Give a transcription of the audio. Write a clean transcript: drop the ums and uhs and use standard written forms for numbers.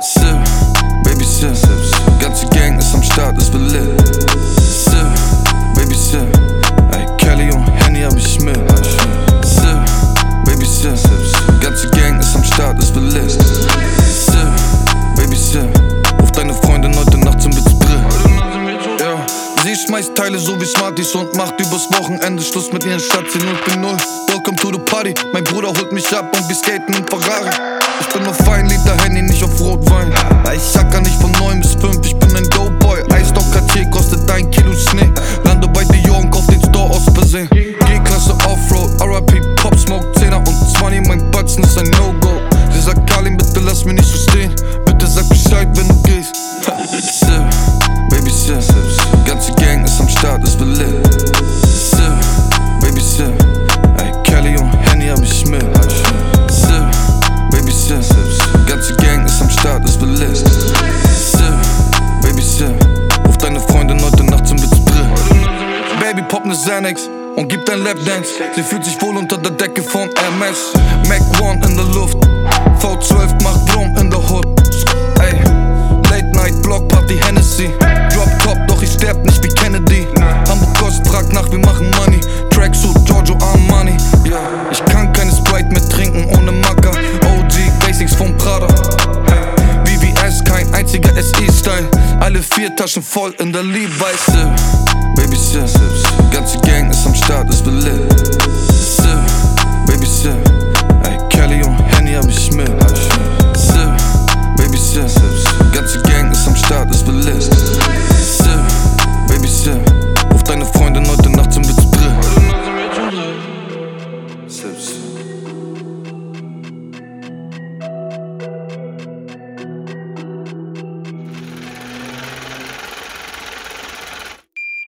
Sip, Baby Sip, ganze Gang ist am Start, es wird lit. Sip, Baby Sip, ey, Kelly und Henny hab ich mit. Sip, Baby Sip, ganze Gang ist am Start, es wird lit. Sip, Baby Sip, ruf deine Freundin heute Nacht zum Witzbrill. Ja, sie schmeißt Teile so wie Smarties und macht übers Wochenende Schluss mit ihren Schatzi 0-0. Welcome to the party, mein Bruder holt mich ab und wir skaten im Ferrari. Ich bin auf Wein, lieb der Handy, nicht auf Rotwein. Ich hacker nicht von 9 bis 5, ich bin ein Doughboy. Eisstock Cartier kostet 1 Kilo Schnee. Lande bei Dior und kauf den Store aus Versehen. G-Klasse Offroad, RIP, Pop Smoke, 10er und 20, mein Batzen ist ein No-Go. Sie sagt, Karlin, bitte lass mich nicht so stehen. Bitte sag Bescheid, wenn du gehst. Sip, Baby Sip, ganze Gang ist am Start, es wird lit. Sip, Baby Sip, ey, Kelly und Henny hab ich mit. Sip, Baby Sip, ganze Gang ist am Start, es wird lit. Sip, Baby Sip, ruf deine Freundin heute Nacht zum Witzbrill. Baby pop ne Xanax und gibt ein Lapdance. Sie fühlt sich wohl unter der Decke von MS. Mac 1 in der Luft, V12 macht Blumen in der Hood. Ey, Late Night Block Party Hennessy. Drop top, doch ich sterb nicht wie Kennedy. Hamburg Kost, fragt nach, wir machen Money. Tracksuit, Giorgio Armani. Ja, ich kann keine Sprite mehr trinken ohne Macker. OG Basics von Prada. VVS, kein einziger SE-Style. Alle 4 Taschen voll in der Levi's. Sip, Baby Sip, ganze Gang ist am Start, es wird lit. Sip, Baby Sip, ey, Kelly und Henny hab ich mit.